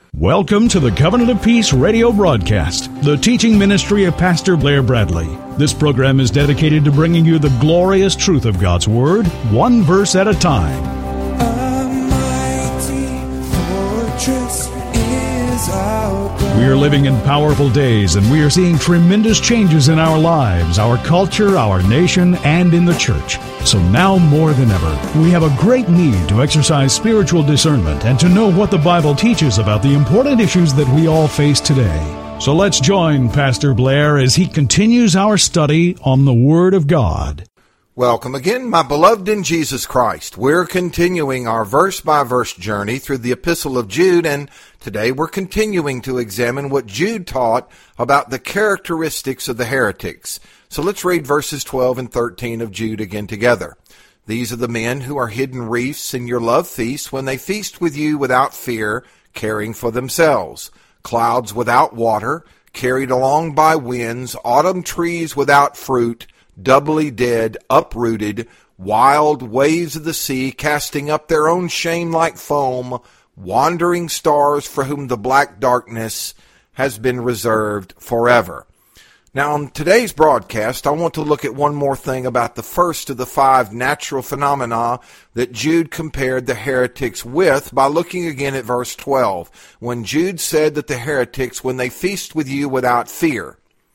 Welcome to the Covenant of Peace radio broadcast, the teaching ministry of Pastor Blair Bradley. This program is dedicated to bringing you the glorious truth of God's Word, one verse at a time. A mighty fortress is our God. We are living in powerful days, and we are seeing tremendous changes in our lives, our culture, our nation, and in the church. So now more than ever, we have a great need to exercise spiritual discernment and to know what the Bible teaches about the important issues that we all face today. So let's join Pastor Blair as he continues our study on the Word of God. Welcome again, my beloved in Jesus Christ. We're continuing our verse-by-verse journey through the Epistle of Jude, and today we're continuing to examine what Jude taught about the characteristics of the heretics. So let's read verses 12 and 13 of Jude again together. These are the men who are hidden reefs in your love feasts when they feast with you without fear, caring for themselves. Clouds without water, carried along by winds, autumn trees without fruit, doubly dead, uprooted, wild waves of the sea, casting up their own shame like foam, wandering stars for whom the black darkness has been reserved forever. Now, on today's broadcast, I want to look at one more thing about the first of the 5 natural phenomena that Jude compared the heretics with by looking again at verse 12, when Jude said that the heretics, when they feast with you without fear.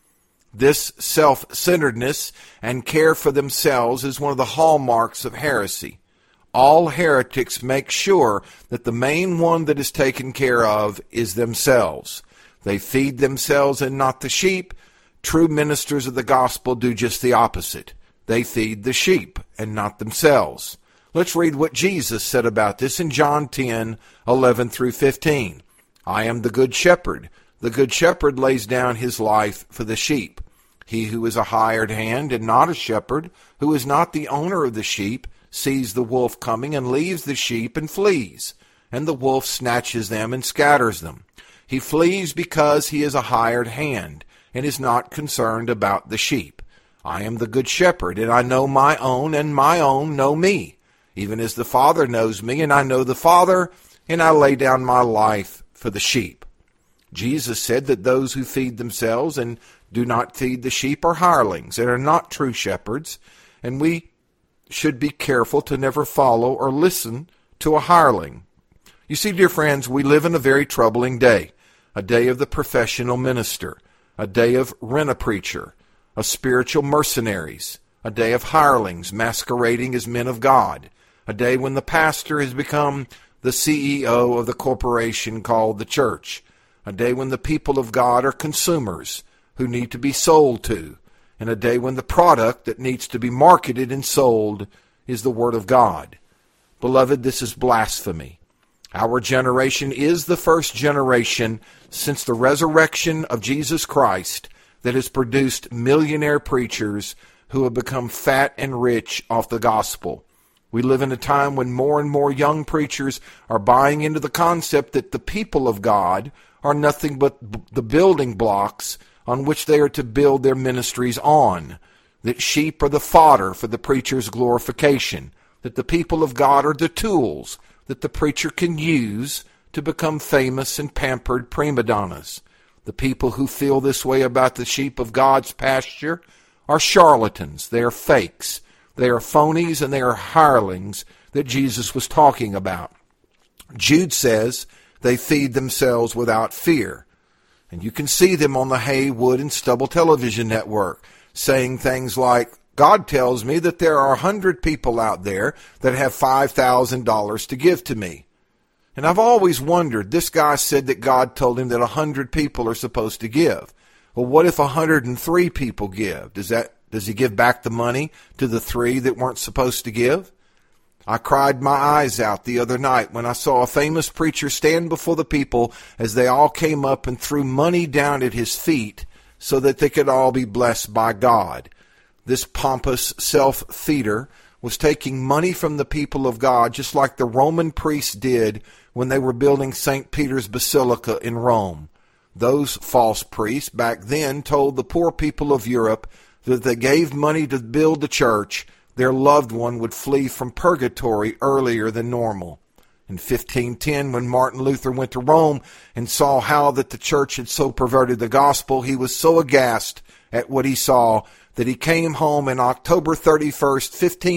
This self-centeredness and care for themselves is one of the hallmarks of heresy. All heretics make sure that the main one that is taken care of is themselves. They feed themselves and not the sheep. True ministers of the gospel do just the opposite. They feed the sheep and not themselves. Let's read what Jesus said about this in John 10:11 through 15. I am the good shepherd. The good shepherd lays down his life for the sheep. He who is a hired hand and not a shepherd, who is not the owner of the sheep, sees the wolf coming and leaves the sheep and flees. And the wolf snatches them and scatters them. He flees because he is a hired hand and is not concerned about the sheep. I am the good shepherd, and I know my own, and my own know me, even as the Father knows me, and I know the Father, and I lay down my life for the sheep. Jesus said that those who feed themselves and do not feed the sheep are hirelings and are not true shepherds, and we should be careful to never follow or listen to a hireling. You see, dear friends, we live in a very troubling day, a day of the professional minister, a day of rent-a-preacher, of spiritual mercenaries, a day of hirelings masquerading as men of God, a day when the pastor has become the CEO of the corporation called the church, a day when the people of God are consumers who need to be sold to, and a day when the product that needs to be marketed and sold is the Word of God. Beloved, this is blasphemy. Our generation is the first generation since the resurrection of Jesus Christ that has produced millionaire preachers who have become fat and rich off the gospel. We live in a time when more and more young preachers are buying into the concept that the people of God are nothing but the building blocks on which they are to build their ministries on, that sheep are the fodder for the preacher's glorification, that the people of God are the tools that the preacher can use to become famous and pampered prima donnas. The people who feel this way about the sheep of God's pasture are charlatans. They are fakes. They are phonies, and they are hirelings that Jesus was talking about. Jude says they feed themselves without fear. And you can see them on the Hay, Wood, and Stubble television network saying things like, God tells me that there are 100 people out there that have $5,000 to give to me. And I've always wondered, this guy said that God told him that 100 people are supposed to give. Well, what if 103 people give? Does he give back the money to the 3 that weren't supposed to give? I cried my eyes out the other night when I saw a famous preacher stand before the people as they all came up and threw money down at his feet so that they could all be blessed by God. This pompous self-feeder was taking money from the people of God just like the Roman priests did when they were building St. Peter's Basilica in Rome. Those false priests back then told the poor people of Europe that if they gave money to build the church, their loved one would flee from purgatory earlier than normal. In 1510, when Martin Luther went to Rome and saw how that the church had so perverted the gospel, he was so aghast at what he saw that he came home and October 31st,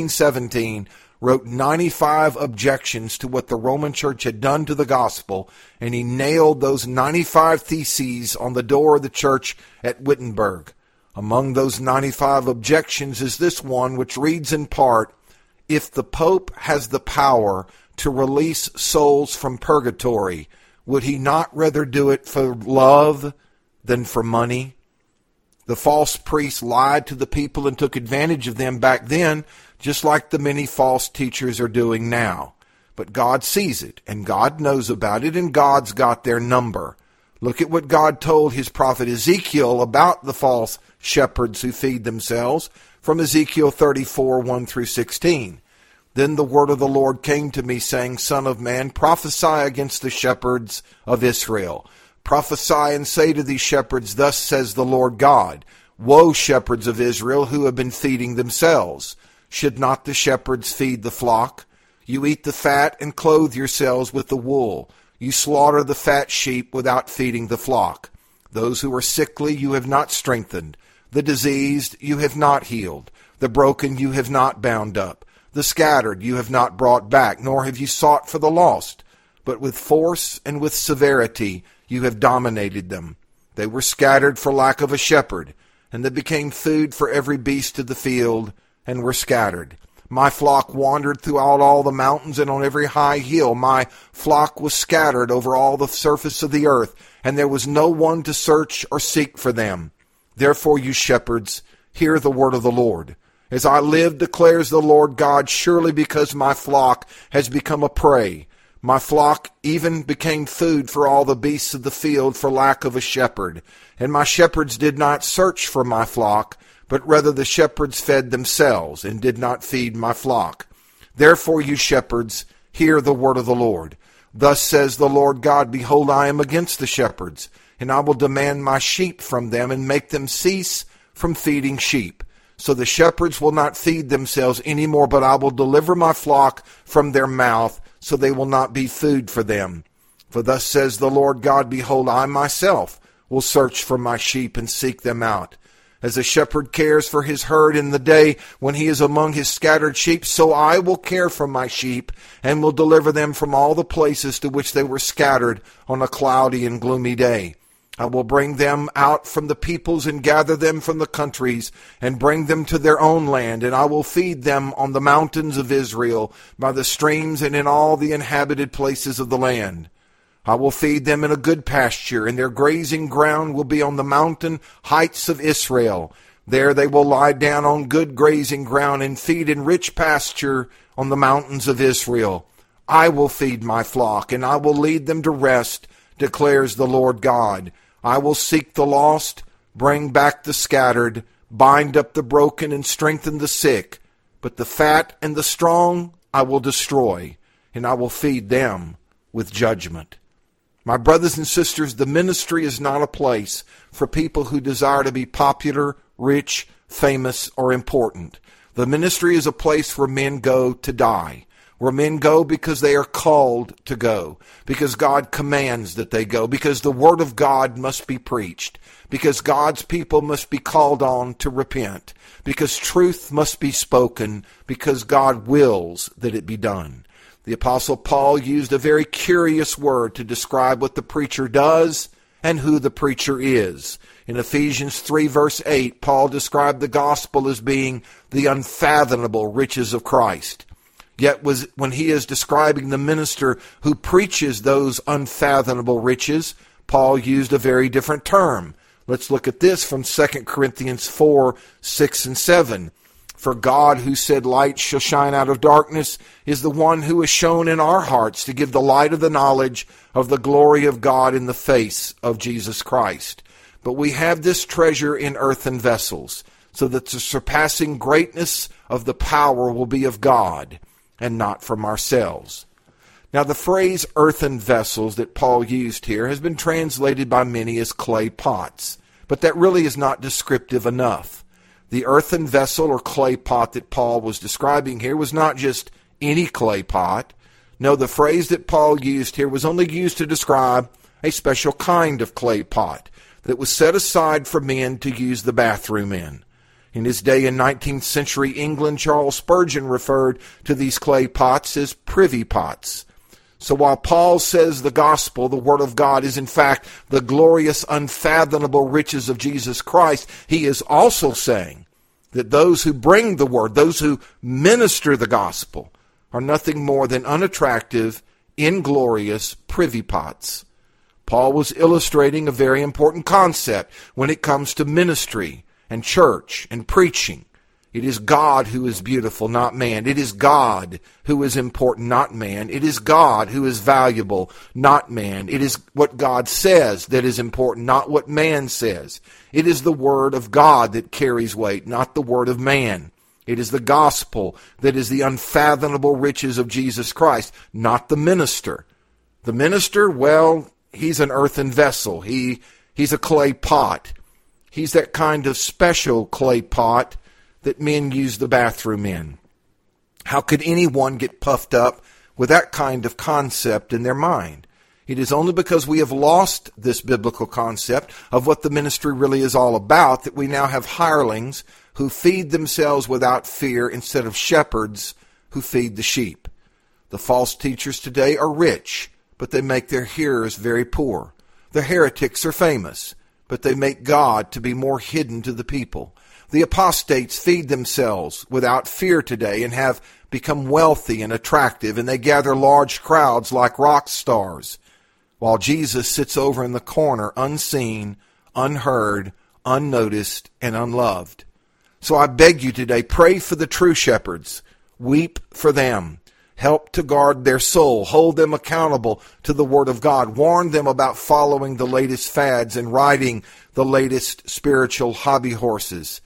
1517, wrote 95 objections to what the Roman church had done to the gospel, and he nailed those 95 theses on the door of the church at Wittenberg. Among those 95 objections is this one, which reads in part, "If the Pope has the power to release souls from purgatory, would he not rather do it for love than for money?" The false priests lied to the people and took advantage of them back then, just like the many false teachers are doing now. But God sees it, and God knows about it, and God's got their number. Look at what God told his prophet Ezekiel about the false shepherds who feed themselves, from Ezekiel 34, 1 through 16. "Then the word of the Lord came to me, saying, Son of man, prophesy against the shepherds of Israel. Prophesy and say to these shepherds, Thus says the Lord God, Woe, shepherds of Israel, who have been feeding themselves. Should not the shepherds feed the flock? You eat the fat and clothe yourselves with the wool. You slaughter the fat sheep without feeding the flock. Those who are sickly you have not strengthened. The diseased you have not healed. The broken you have not bound up. The scattered you have not brought back, nor have you sought for the lost. But with force and with severity you have dominated them. They were scattered for lack of a shepherd, and they became food for every beast of the field, and were scattered. My flock wandered throughout all the mountains and on every high hill. My flock was scattered over all the surface of the earth, and there was no one to search or seek for them. Therefore, you shepherds, hear the word of the Lord. As I live, declares the Lord God, surely because my flock has become a prey, my flock even became food for all the beasts of the field for lack of a shepherd. And my shepherds did not search for my flock, but rather the shepherds fed themselves and did not feed my flock. Therefore, you shepherds, hear the word of the Lord. Thus says the Lord God, Behold, I am against the shepherds, and I will demand my sheep from them and make them cease from feeding sheep. So the shepherds will not feed themselves any more, but I will deliver my flock from their mouth, so they will not be food for them. For thus says the Lord God, Behold, I myself will search for my sheep and seek them out. As a shepherd cares for his herd in the day when he is among his scattered sheep, so I will care for my sheep and will deliver them from all the places to which they were scattered on a cloudy and gloomy day. I will bring them out from the peoples and gather them from the countries and bring them to their own land, and I will feed them on the mountains of Israel, by the streams and in all the inhabited places of the land. I will feed them in a good pasture, and their grazing ground will be on the mountain heights of Israel. There they will lie down on good grazing ground and feed in rich pasture on the mountains of Israel. I will feed my flock, and I will lead them to rest, declares the Lord God. I will seek the lost, bring back the scattered, bind up the broken, and strengthen the sick. But the fat and the strong I will destroy, and I will feed them with judgment. My brothers and sisters, the ministry is not a place for people who desire to be popular, rich, famous, or important. The ministry is a place where men go to die, where men go because they are called to go, because God commands that they go, because the word of God must be preached, because God's people must be called on to repent, because truth must be spoken, because God wills that it be done. The Apostle Paul used a very curious word to describe what the preacher does and who the preacher is. In Ephesians 3 verse 8, Paul described the gospel as being the unfathomable riches of Christ. Yet when he is describing the minister who preaches those unfathomable riches, Paul used a very different term. Let's look at this from 2 Corinthians 4, 6 and 7. For God, who said, Light shall shine out of darkness, is the one who has shown in our hearts to give the light of the knowledge of the glory of God in the face of Jesus Christ. But we have this treasure in earthen vessels, so that the surpassing greatness of the power will be of God, and not from ourselves. Now, the phrase earthen vessels that Paul used here has been translated by many as clay pots, but that really is not descriptive enough. The earthen vessel or clay pot that Paul was describing here was not just any clay pot, No, the phrase that Paul used here was only used to describe a special kind of clay pot that was set aside for men to use the bathroom in. In his day in 19th century England, Charles Spurgeon referred to these clay pots as privy pots. So while Paul says the gospel, the Word of God, is in fact the glorious, unfathomable riches of Jesus Christ, he is also saying that those who bring the Word, those who minister the gospel, are nothing more than unattractive, inglorious privy pots. Paul was illustrating a very important concept when it comes to ministry and church and preaching. It is God who is beautiful, not man. It is God who is important, not man. It is God who is valuable, not man. It is what God says that is important, not what man says. It is the Word of God that carries weight, not the word of man. It is the gospel that is the unfathomable riches of Jesus Christ, not the minister. The minister, well, he's an earthen vessel. He's a clay pot. He's that kind of special clay pot that men use the bathroom in. How could anyone get puffed up with that kind of concept in their mind? It is only because we have lost this biblical concept of what the ministry really is all about that we now have hirelings who feed themselves without fear instead of shepherds who feed the sheep. The false teachers today are rich, but they make their hearers very poor. The heretics are famous, but they make God to be more hidden to the people. The apostates feed themselves without fear today and have become wealthy and attractive, and they gather large crowds like rock stars, while Jesus sits over in the corner unseen, unheard, unnoticed, and unloved. So I beg you today, pray for the true shepherds. Weep for them. Help to guard their soul. Hold them accountable to the Word of God. Warn them about following the latest fads and riding the latest spiritual hobby horses.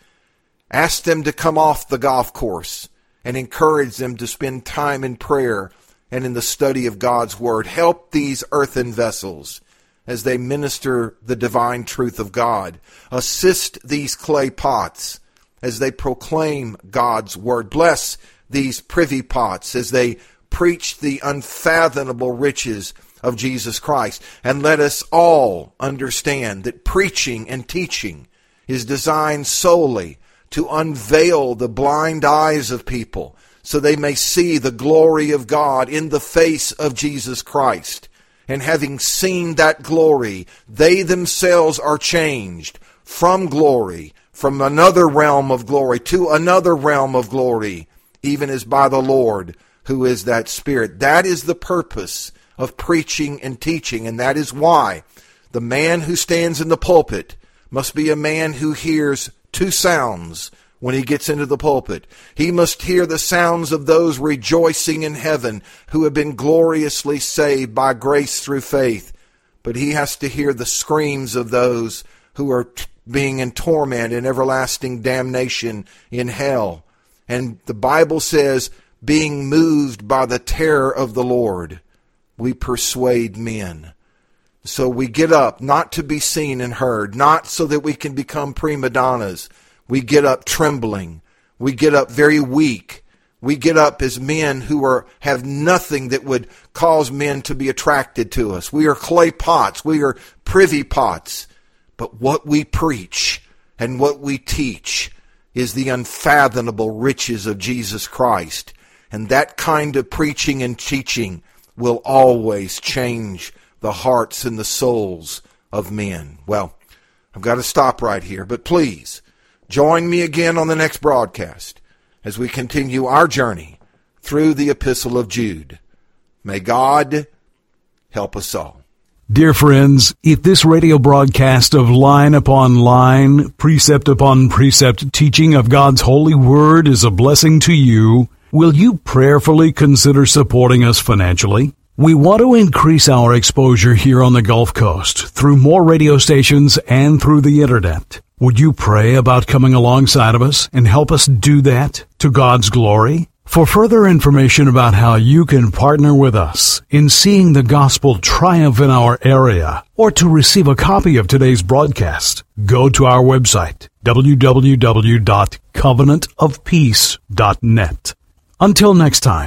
Ask them to come off the golf course and encourage them to spend time in prayer and in the study of God's Word. Help these earthen vessels as they minister the divine truth of God. Assist these clay pots as they proclaim God's Word. Bless these privy pots as they preach the unfathomable riches of Jesus Christ. And let us all understand that preaching and teaching is designed solely to unveil the blind eyes of people so they may see the glory of God in the face of Jesus Christ. And having seen that glory, they themselves are changed from glory, from another realm of glory to another realm of glory, even as by the Lord, who is that Spirit. That is the purpose of preaching and teaching, and that is why the man who stands in the pulpit must be a man who hears two sounds when he gets into the pulpit. He must hear the sounds of those rejoicing in heaven who have been gloriously saved by grace through faith. But he has to hear the screams of those who are being in torment and everlasting damnation in hell. And the Bible says, being moved by the terror of the Lord, we persuade men. So we get up not to be seen and heard, not so that we can become prima donnas. We get up trembling. We get up very weak. We get up as men who have nothing that would cause men to be attracted to us. We are clay pots. We are privy pots. But what we preach and what we teach is the unfathomable riches of Jesus Christ. And that kind of preaching and teaching will always change the hearts and the souls of men. Well, I've got to stop right here, but please join me again on the next broadcast as we continue our journey through the Epistle of Jude. May God help us all. Dear friends, if this radio broadcast of line upon line, precept upon precept teaching of God's holy word is a blessing to you, will you prayerfully consider supporting us financially? We want to increase our exposure here on the Gulf Coast through more radio stations and through the Internet. Would you pray about coming alongside of us and help us do that to God's glory? For further information about how you can partner with us in seeing the gospel triumph in our area, or to receive a copy of today's broadcast, go to our website, www.covenantofpeace.net. Until next time,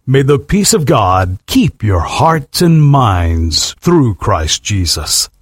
May the peace of God keep your hearts and minds through Christ Jesus.